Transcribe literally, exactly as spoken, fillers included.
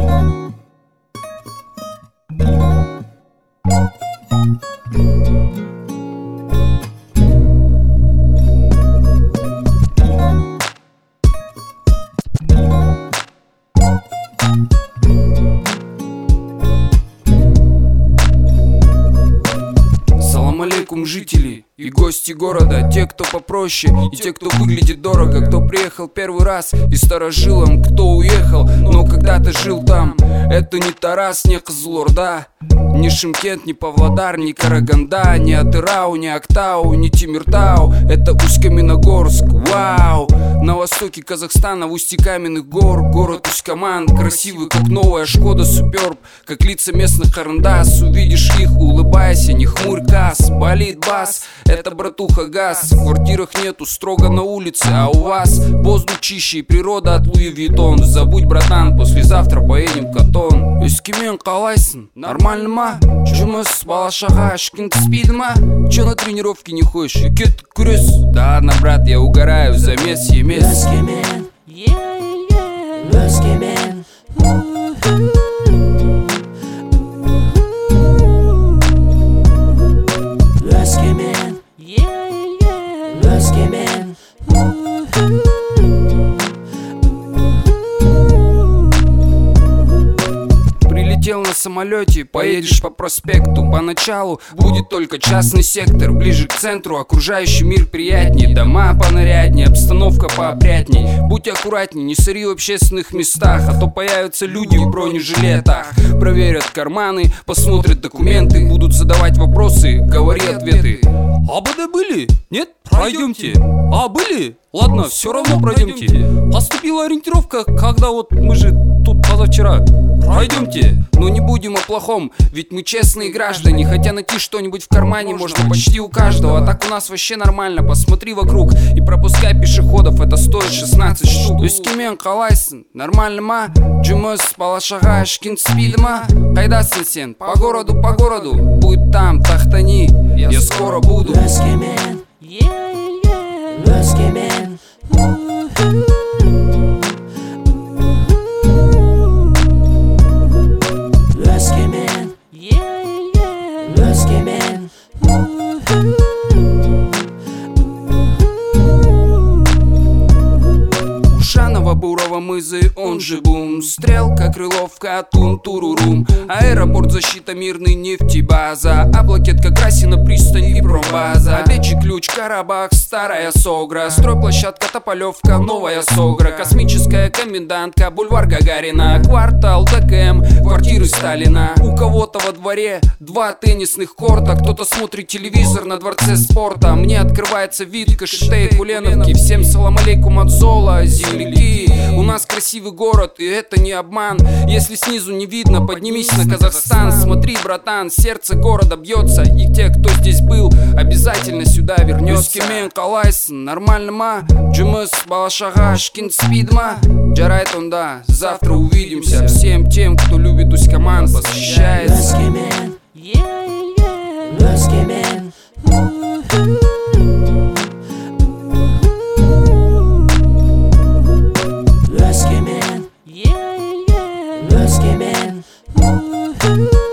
Салам алейкум, жители и гости города, те, кто попроще и те, кто выглядит дорого, кто приехал первый раз и старожилом, кто уехал, но когда-то жил там. Это не Тарас, не Кызылорда, не Шымкент, не Павлодар, не Караганда, не Атырау, не Актау, не Темиртау. Это Усть-Каменогорск, вау! На востоке Казахстана, в устье каменных гор, город Усть-Каман, красивый, как новая Шкода Суперб, как лица местных Карандас. Увидишь их, улыбайся, не хмурь касс, болит бас. Это, братуха, газ. В квартирах нету, строго на улице, а у вас воздух чище и природа от Луи Виттон. Забудь, братан, послезавтра поедем в Катон. Өскемен қалайсың? Нормально ма? Жұмыс, бала-шаға, ешкім кіспейді ма? Че на тренировке не ходишь? Кеттік күрес? Да ладно, брат, я угораю, замес емес. Өскемен, Өскемен, Өскемен, Өскемен. Прилетел на самолете, поедешь по проспекту. Поначалу будет только частный сектор, ближе к центру окружающий мир приятнее. Дома понаряднее, обстановка поопрятней. Будь аккуратней, не сори в общественных местах, а то появятся люди в бронежилетах. Проверят карманы, посмотрят документы, будут задавать вопросы, говори ответы. А БД были? Нет? Пройдемте. А были? Ладно, все равно пройдемте. Поступила ориентировка, когда вот мы же тут позавчера. Пройдемте. Но не будем о плохом, ведь мы честные граждане. Хотя найти что-нибудь в кармане можно почти у каждого. А так у нас вообще нормально, посмотри вокруг и пропускай пешеходов, это стоит шестнадцать штук. Өскемен қалайсың? Нормально ма? Жұмыс, бала-шаға, ешкім кіспейді ма? Қайдасың сен? По городу, по городу. Будь там, тахтани, я скоро буду. Өскемен, Өскемен, Өскемен, Өскемен. Ушанова, Бурова, Мызы, он же Бум, Стрелка, Крыловка, Тун-Турурум, аэропорт, защита, мирный, нефтебаза, Аблакетка, Красина, пристань и промбаза, Овечий ключ, Карабах, Старая Согра, стройплощадка, Тополевка, Новая Согра, Космическая комендантка, бульвар Гагарина, квартал ДКМ, квартиры Сталина. У кого-то во дворе два теннисных корта, кто-то смотрит телевизор на дворце спорта. Мне открывается вид Кашиты и Куленовки. Всем салам алейкум от Зола, земляки. У нас красивый город, и это не обман. Если снизу не видно, поднимись на Казахстан. Смотри, братан, сердце города бьется, и те, кто здесь был, обязательно сюда вернется. Өскемен қалайсың? Нормально ма? Жұмыс, бала-шаға, ешкім кіспейді ма? Жарайды онда, завтра увидимся. Всем тем, кто любит Усть-Каман, посвящается. Өскемен, Өскемен, Өскемен, Өскемен.